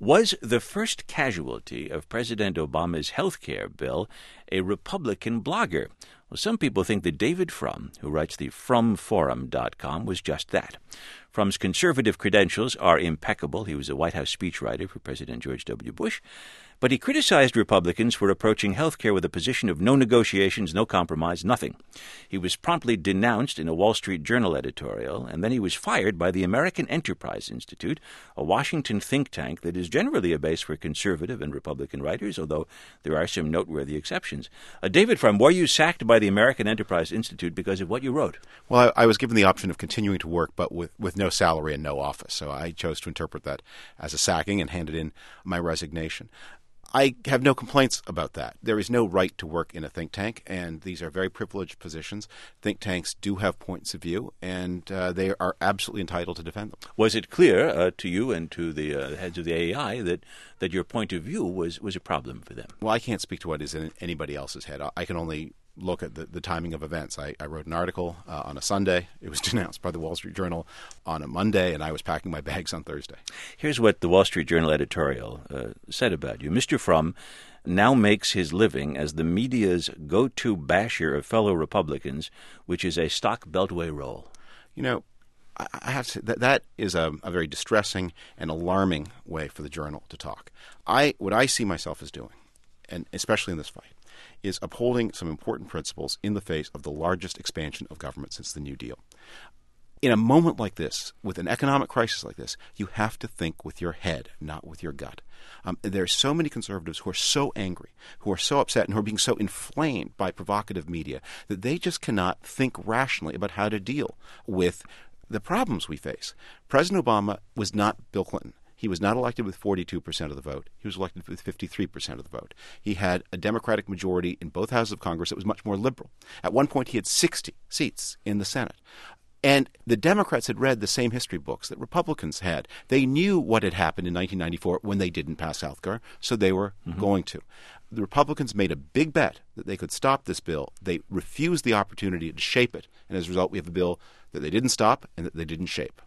Was the first casualty of President Obama's health care bill a Republican blogger? Well, some people think that David Frum, who writes the FrumForum.com, was just that. Frum's conservative credentials are impeccable. He was a White House speechwriter for President George W. Bush. But he criticized Republicans for approaching health care with a position of no negotiations, no compromise, nothing. He was promptly denounced in a Wall Street Journal editorial, and then he was fired by the American Enterprise Institute, a Washington think tank that is generally a base for conservative and Republican writers, although there are some noteworthy exceptions. David Frum, were you sacked by the American Enterprise Institute because of what you wrote? Well, I was given the option of continuing to work, but with no salary and no office. So I chose to interpret that as a sacking and handed in my resignation. I have no complaints about that. There is no right to work in a think tank, and these are very privileged positions. Think tanks do have points of view, and they are absolutely entitled to defend them. Was it clear to you and to the heads of the AEI that your point of view was a problem for them? Well, I can't speak to what is in anybody else's head. I can only look at the timing of events. I wrote an article on a Sunday. It was denounced by the Wall Street Journal on a Monday, and I was packing my bags on Thursday. Here's what the Wall Street Journal editorial said about you. Mr. Frum now makes his living as the media's go-to basher of fellow Republicans, which is a stock beltway role. You know, I have to say that is a very distressing and alarming way for the Journal to talk. What I see myself as doing, and especially in this fight, is upholding some important principles in the face of the largest expansion of government since the New Deal. In a moment like this, with an economic crisis like this, you have to think with your head, not with your gut. There are so many conservatives who are so angry, who are so upset, and who are being so inflamed by provocative media that they just cannot think rationally about how to deal with the problems we face. President Obama was not Bill Clinton. He was not elected with 42% of the vote. He was elected with 53% of the vote. He had a Democratic majority in both houses of Congress that was much more liberal. At one point, he had 60 seats in the Senate. And the Democrats had read the same history books that Republicans had. They knew what had happened in 1994 when they didn't pass health care, so they were going to. The Republicans made a big bet that they could stop this bill. They refused the opportunity to shape it. And as a result, we have a bill that they didn't stop and that they didn't shape.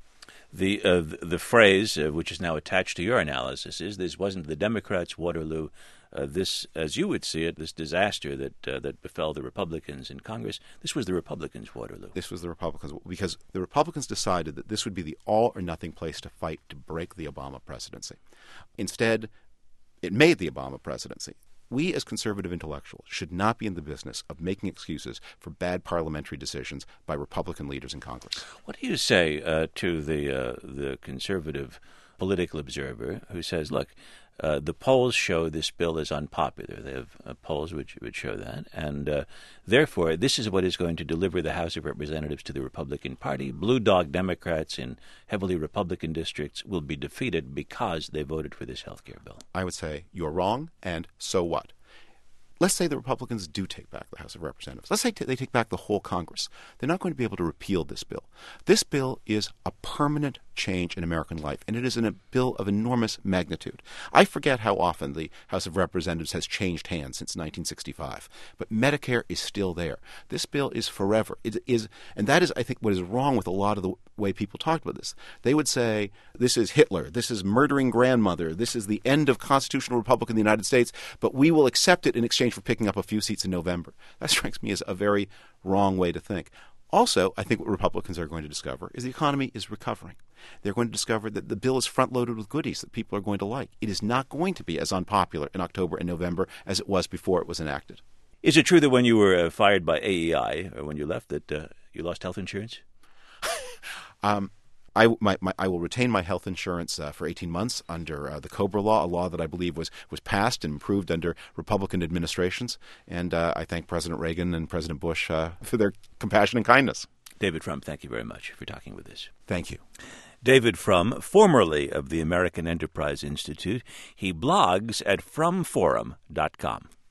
The phrase, which is now attached to your analysis, is this wasn't the Democrats' Waterloo. This, as you would see it, this disaster that befell the Republicans in Congress, this was the Republicans' Waterloo. This was the Republicans, because the Republicans decided that this would be the all-or-nothing place to fight to break the Obama presidency. Instead, it made the Obama presidency. We as conservative intellectuals should not be in the business of making excuses for bad parliamentary decisions by Republican leaders in Congress. What do you say to the conservative political observer who says, look, the polls show this bill is unpopular. They have polls which would show that. And therefore, this is what is going to deliver the House of Representatives to the Republican Party. Blue dog Democrats in heavily Republican districts will be defeated because they voted for this health care bill. I would say you're wrong, and so what? Let's say the Republicans do take back the House of Representatives. Let's say they take back the whole Congress. They're not going to be able to repeal this bill. This bill is a permanent change in American life, and it is a bill of enormous magnitude. I forget how often the House of Representatives has changed hands since 1965, but Medicare is still there. This bill is forever. It is, and that is, I think, what is wrong with a lot of the way people talked about this. They would say, this is Hitler, this is murdering grandmother, this is the end of constitutional republic in the United States, but we will accept it in exchange for picking up a few seats in November. That strikes me as a very wrong way to think. Also, I think what Republicans are going to discover is the economy is recovering. They're going to discover that the bill is front-loaded with goodies that people are going to like. It is not going to be as unpopular in October and November as it was before it was enacted. Is it true that when you were fired by AEI, or when you left, that you lost health insurance? I will retain my health insurance for 18 months under the COBRA law, a law that I believe was passed and improved under Republican administrations. And I thank President Reagan and President Bush for their compassion and kindness. David Frum, thank you very much for talking with us. Thank you. David Frum, formerly of the American Enterprise Institute, he blogs at frumforum.com.